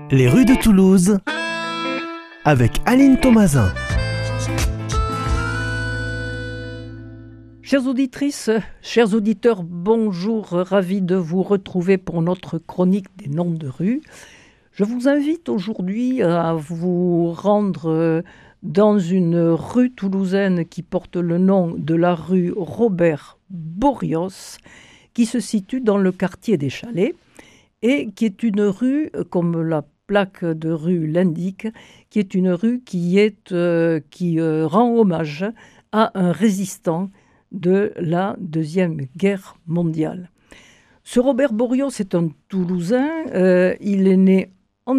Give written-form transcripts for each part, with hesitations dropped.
Les rues de Toulouse avec Aline Thomasin. Chères auditrices, chers auditeurs, bonjour, ravi de vous retrouver pour notre chronique des noms de rues. Je vous invite aujourd'hui à vous rendre dans une rue toulousaine qui porte le nom de la rue Robert Bourrios, qui se situe dans le quartier des Chalets et qui est une rue, comme la plaque de rue l'indique, qui est une rue qui rend hommage à un résistant de la Deuxième Guerre mondiale. Ce Robert Bourrios est un Toulousain, il est né en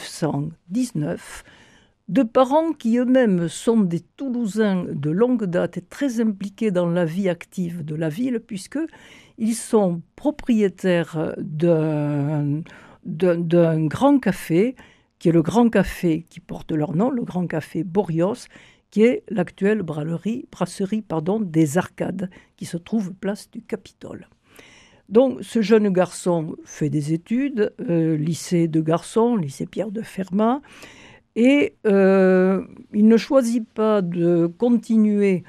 1919, de parents qui eux-mêmes sont des Toulousains de longue date et très impliqués dans la vie active de la ville, puisqu'ils sont propriétaires d'un grand café, qui est le Grand Café qui porte leur nom, le Grand Café Bourrios, qui est l'actuelle brasserie des Arcades, qui se trouve place du Capitole. Donc ce jeune garçon fait des études, lycée de garçons, lycée Pierre de Fermat, et il ne choisit pas de continuer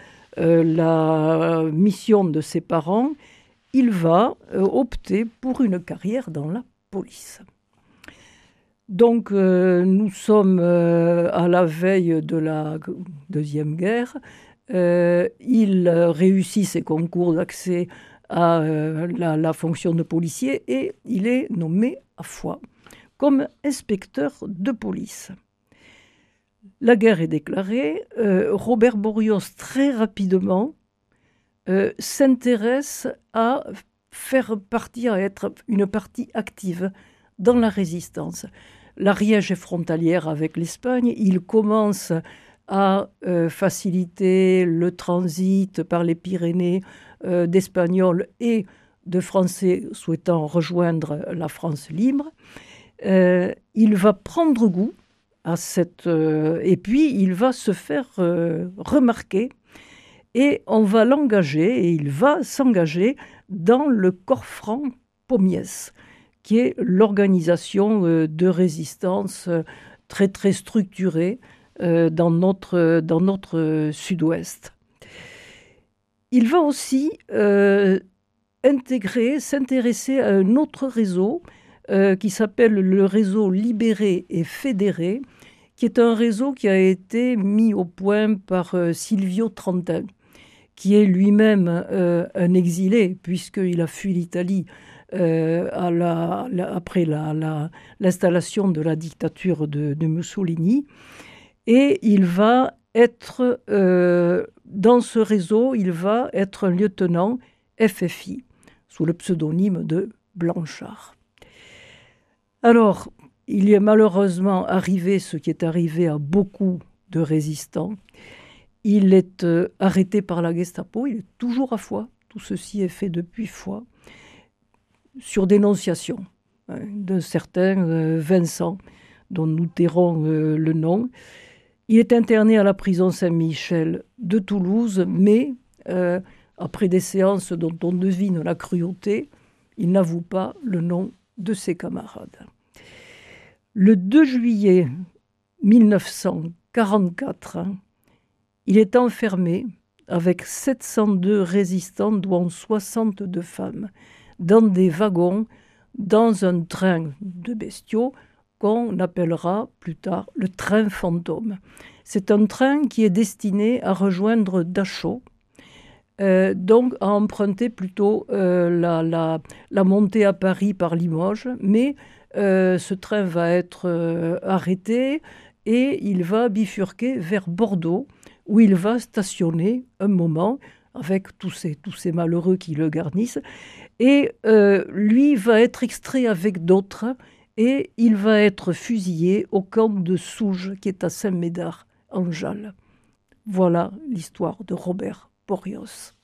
la mission de ses parents, il va opter pour une carrière dans la police. Donc nous sommes à la veille de la Deuxième Guerre. Il réussit ses concours d'accès à la fonction de policier et il est nommé à Foix comme inspecteur de police. La guerre est déclarée. Robert Bourrios, très rapidement, s'intéresse à être une partie active dans la résistance. L'Ariège est frontalière avec l'Espagne. Il commence à faciliter le transit par les Pyrénées d'Espagnols et de Français souhaitant rejoindre la France libre. Il va prendre goût à et puis il va se faire remarquer et on va l'engager et il va s'engager dans le corps franc Pommiès, qui est l'organisation de résistance très très structurée dans notre sud-ouest. Il va aussi s'intéresser à un autre réseau qui s'appelle le réseau Libéré et Fédéré, qui est un réseau qui a été mis au point par Silvio Trentin, qui est lui-même un exilé, puisqu'il a fui l'Italie après l'installation de la dictature de Mussolini. Et il va être, dans ce réseau, il va être un lieutenant FFI, sous le pseudonyme de Blanchard. Alors, il est malheureusement arrivé ce qui est arrivé à beaucoup de résistants. Il est arrêté par la Gestapo, il est toujours à Foix. Tout ceci est fait depuis Foix, sur dénonciation d'un certain Vincent, dont nous tairons le nom. Il est interné à la prison Saint-Michel de Toulouse, mais après des séances dont on devine la cruauté, il n'avoue pas le nom de ses camarades. Le 2 juillet 1944, il est enfermé avec 702 résistants, dont 62 femmes, dans des wagons, dans un train de bestiaux qu'on appellera plus tard le train fantôme. C'est un train qui est destiné à rejoindre Dachau, donc à emprunter plutôt la montée à Paris par Limoges, mais ce train va être arrêté et il va bifurquer vers Bordeaux, où il va stationner un moment avec tous ces malheureux qui le garnissent. Et lui va être extrait avec d'autres et il va être fusillé au camp de Souges, qui est à Saint-Médard, en Jalles. Voilà l'histoire de Robert Bourrios.